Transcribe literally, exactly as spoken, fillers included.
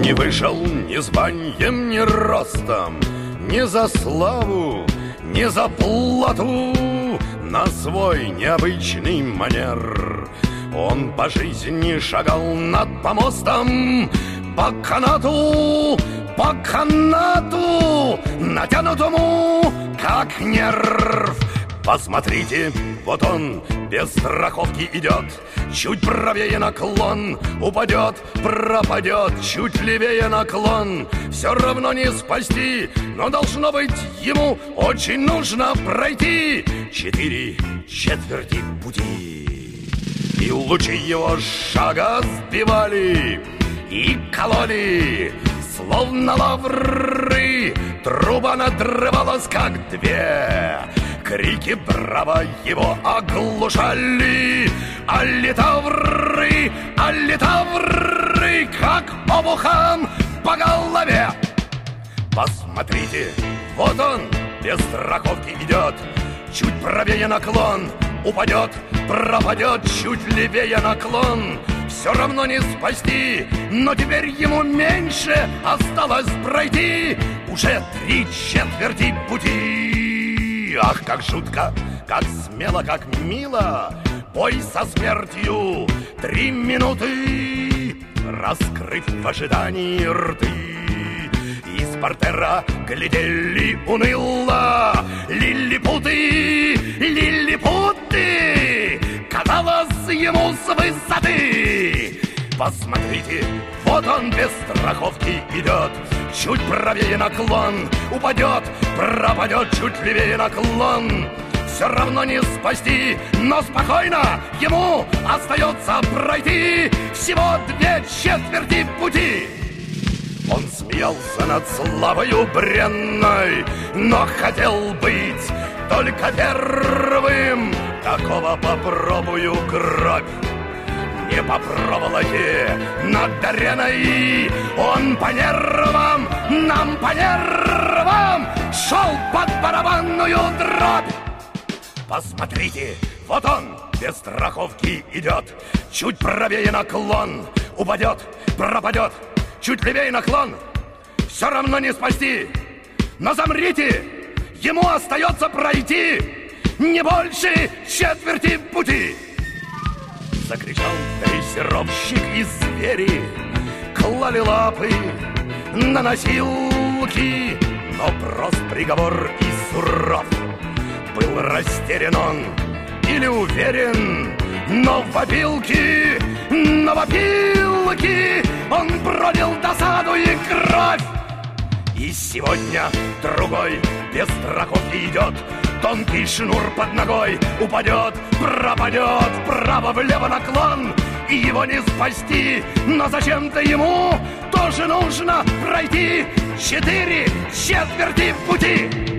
Не вышел ни званием, ни ростом, ни за славу, ни за плату, на свой необычный манер. Он по жизни шагал над помостом, по канату, по канату, натянутому, как нерв. Посмотрите, вот он без страховки идет, чуть правее наклон, упадет, пропадет, чуть левее наклон. Все равно не спасти, но должно быть ему очень нужно пройти четыре четверти пути. И лучи его шага сбивали и кололи, словно лавры. Труба надрывалась, как две. Крики браво его оглушали. Аллитавры, аллитавры, как обухом по голове. Посмотрите, вот он без страховки идет, чуть правее наклон, упадет, пропадет, чуть левее наклон. Все равно не спасти, но теперь ему меньше осталось пройти уже три четверти пути. Ах, как жутко, как смело, как мило бой со смертью. Три минуты, раскрыв в ожидании рты, из портера глядели уныло лилипуты, лилипуты. Казалось ему с высоты. Посмотрите, вот он без страховки идет, чуть правее наклон, упадет, пропадет, чуть левее наклон. Все равно не спасти, но спокойно ему остается пройти всего две четверти пути. Он смеялся над славою бренной, но хотел быть только первым. Такого попробую кровь не по проволоке над ареной. Он по нервам, нам по нервам шел под барабанную дробь. Посмотрите, вот он без страховки идет, чуть правее наклон, упадет, пропадет, чуть левее наклон. Все равно не спасти, но замрите, ему остается пройти не больше четверти пути. Закричал дрессировщик, и звери клали лапы на носилки, но прост приговор и суров. Был растерян он или уверен, но в опилке, но в опилке он пролил досаду и кровь. И сегодня другой без страховки идет, тонкий шнур под ногой, упадет, пропадет, вправо-влево наклон, и его не спасти, но зачем-то ему тоже нужно пройти четыре четверти пути.